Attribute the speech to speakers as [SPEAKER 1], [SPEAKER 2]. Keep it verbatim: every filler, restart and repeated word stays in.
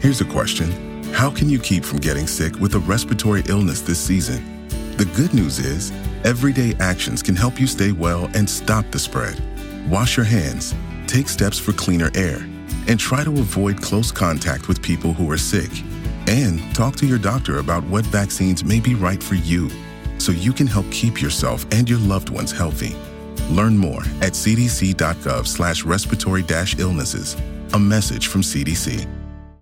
[SPEAKER 1] Here's a question. How can you keep from getting sick with a respiratory illness this season? The good news is, everyday actions can help you stay well and stop the spread. Wash your hands, take steps for cleaner air, and try to avoid close contact with people who are sick. And talk to your doctor about what vaccines may be right for you, so you can help keep yourself and your loved ones healthy. Learn more at c d c dot gov slash respiratory dash illnesses. A message from C D C.